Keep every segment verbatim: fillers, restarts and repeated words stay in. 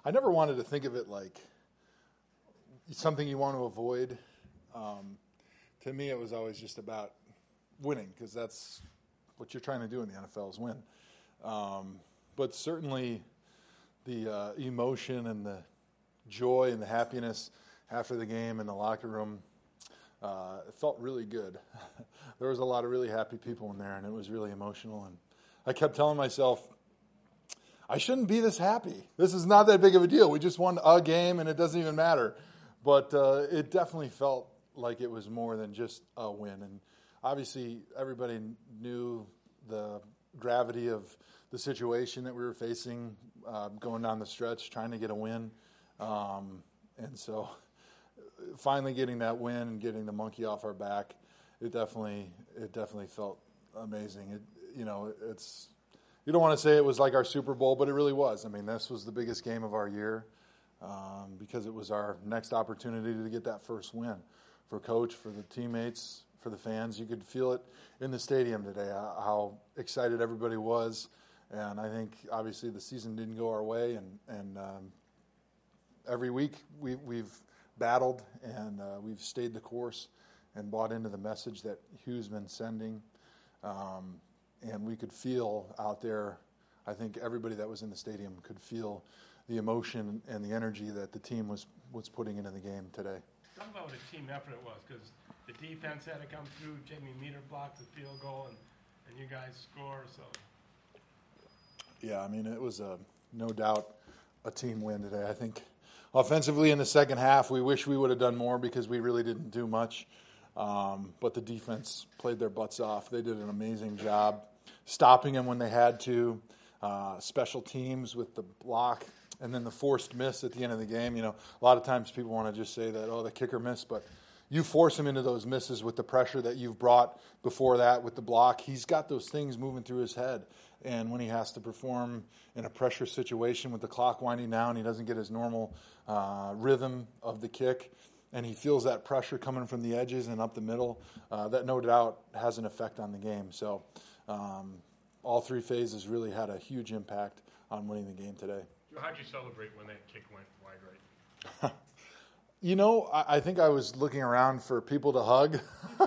I never wanted to think of it like something you want to avoid. Um, to me, it was always just about winning, because that's what you're trying to do in the N F L is win. Um, but certainly the uh, emotion and the joy and the happiness after the game in the locker room, uh, it felt really good. There was a lot of really happy people in there, and it was really emotional. And I kept telling myself, I shouldn't be this happy. This is not that big of a deal. We just won a game, and it doesn't even matter. But uh, it definitely felt like it was more than just a win. And obviously, everybody knew the gravity of the situation that we were facing uh, going down the stretch, trying to get a win. Um, and so finally getting that win and getting the monkey off our back, it definitely it definitely felt amazing. It, you know, it's you don't want to say it was like our Super Bowl, but it really was. I mean, this was the biggest game of our year um, because it was our next opportunity to get that first win for Coach, for the teammates, for the fans. You could feel it in the stadium today, how excited everybody was. And I think, obviously, the season didn't go our way. And, and um, every week we, we've battled and uh, we've stayed the course and bought into the message that Hugh's been sending. Um, and we could feel out there, I think everybody that was in the stadium could feel the emotion and the energy that the team was, was putting into the game today. Talk about what a team effort it was, because the defense had to come through. Jamie Meter blocked the field goal, and, and you guys score. So, yeah, I mean, it was a, no doubt a team win today. I think offensively in the second half, we wish we would have done more because we really didn't do much. Um, but the defense played their butts off. They did an amazing job stopping them when they had to. Uh, special teams with the block and then the forced miss at the end of the game. You know, a lot of times people want to just say that, oh, the kicker missed, but you force him into those misses with the pressure that you've brought before that with the block. He's got those things moving through his head. And when he has to perform in a pressure situation with the clock winding down, he doesn't get his normal uh, rhythm of the kick, and he feels that pressure coming from the edges and up the middle. Uh, that no doubt has an effect on the game. So um, all three phases really had a huge impact on winning the game today. How'd you celebrate when that kick went wide right? You know, I, I think I was looking around for people to hug,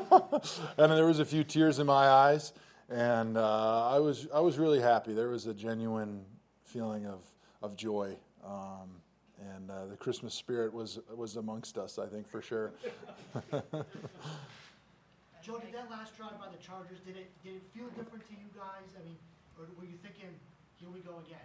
and there was a few tears in my eyes, and uh, I was I was really happy. There was a genuine feeling of of joy, um, and uh, the Christmas spirit was was amongst us, I think, for sure. Joe, did that last drive by the Chargers, did it did it feel different to you guys? I mean, or were you thinking, here we go again?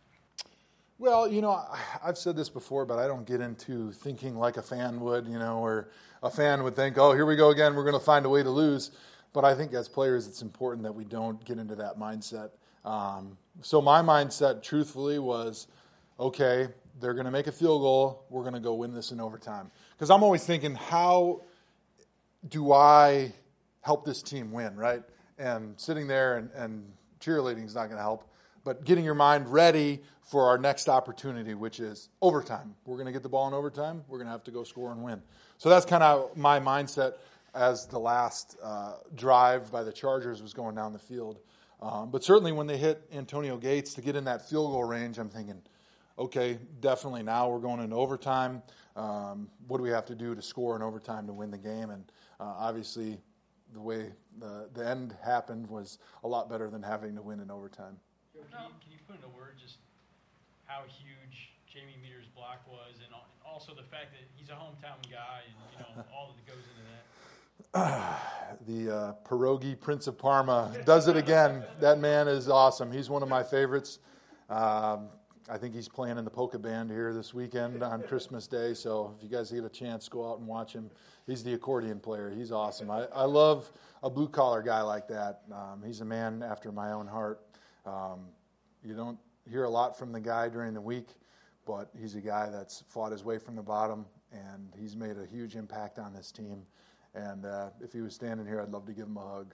Well, you know, I've said this before, but I don't get into thinking like a fan would, you know, where a fan would think, oh, here we go again, we're going to find a way to lose. But I think as players, it's important that we don't get into that mindset. Um, so my mindset, truthfully, was, okay, they're going to make a field goal, we're going to go win this in overtime. Because I'm always thinking, how do I help this team win, right? And sitting there and, and cheerleading is not going to help. But getting your mind ready for our next opportunity, which is overtime. We're going to get the ball in overtime. We're going to have to go score and win. So that's kind of my mindset as the last uh, drive by the Chargers was going down the field. Um, but certainly when they hit Antonio Gates to get in that field goal range, I'm thinking, okay, definitely now we're going into overtime. Um, what do we have to do to score in overtime to win the game? And uh, obviously the way the, the end happened was a lot better than having to win in overtime. Can you, can you put into words just how huge Jamie Meter's block was, and also the fact that he's a hometown guy, and you know all that goes into that? the uh, pierogi Prince of Parma does it again. That man is awesome. He's one of my favorites. Um, I think he's playing in the polka band here this weekend on Christmas Day. So if you guys get a chance, go out and watch him. He's the accordion player. He's awesome. I, I love a blue collar guy like that. Um, he's a man after my own heart. Um, you don't hear a lot from the guy during the week, but he's a guy that's fought his way from the bottom, and he's made a huge impact on this team. And uh, if he was standing here, I'd love to give him a hug.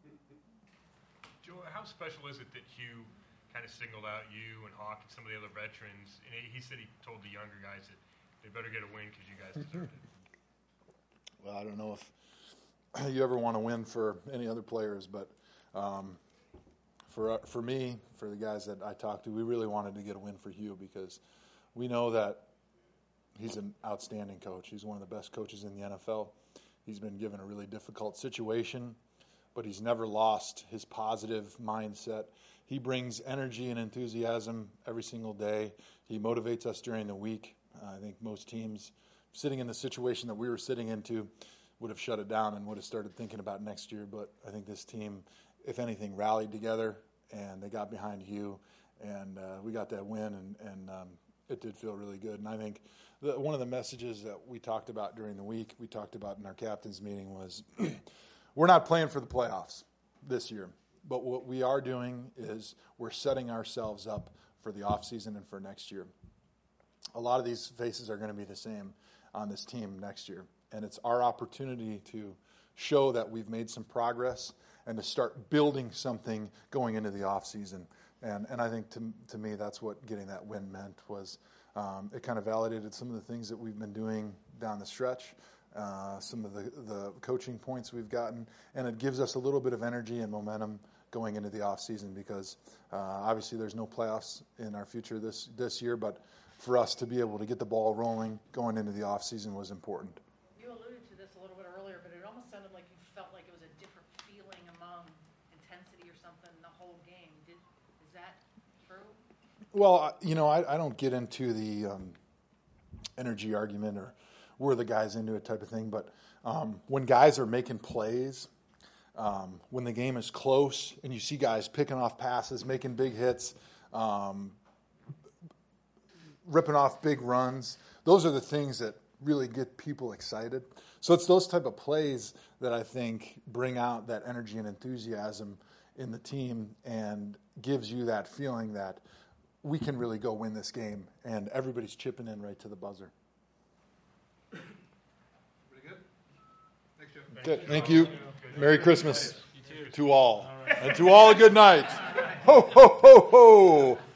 Joe, how special is it that Hugh kind of singled out you and Hawk and some of the other veterans? And he said he told the younger guys that they better get a win because you guys deserve it. Well, I don't know if you ever want to win for any other players, but um, for for me, for the guys that I talked to, we really wanted to get a win for Hugh because we know that he's an outstanding coach. He's one of the best coaches in the N F L. He's been given a really difficult situation, but he's never lost his positive mindset. He brings energy and enthusiasm every single day. He motivates us during the week. Uh, I think most teams sitting in the situation that we were sitting into would have shut it down and would have started thinking about next year. But I think this team, if anything, rallied together, and they got behind Hugh, and uh, we got that win, and, and um, it did feel really good. And I think the, one of the messages that we talked about during the week, we talked about in our captain's meeting was we're not playing for the playoffs this year. But what we are doing is we're setting ourselves up for the offseason and for next year. A lot of these faces are going to be the same on this team next year. And it's our opportunity to show that we've made some progress and to start building something going into the offseason. And and I think to to me that's what getting that win meant was um, it kind of validated some of the things that we've been doing down the stretch. Uh, some of the, the coaching points we've gotten, and it gives us a little bit of energy and momentum going into the offseason because uh, obviously there's no playoffs in our future this, this year, but for us to be able to get the ball rolling going into the offseason was important. You alluded to this a little bit earlier, but it almost sounded like you felt like it was a different feeling among intensity or something the whole game. Did, is that true? Well, you know, I, I don't get into the um, energy argument or we're the guys into it type of thing. But um, when guys are making plays, um, when the game is close and you see guys picking off passes, making big hits, um, ripping off big runs, those are the things that really get people excited. So it's those type of plays that I think bring out that energy and enthusiasm in the team and gives you that feeling that we can really go win this game and everybody's chipping in right to the buzzer. Good. Thank you. Merry Christmas to all. And to all a good night. Ho, ho, ho, ho.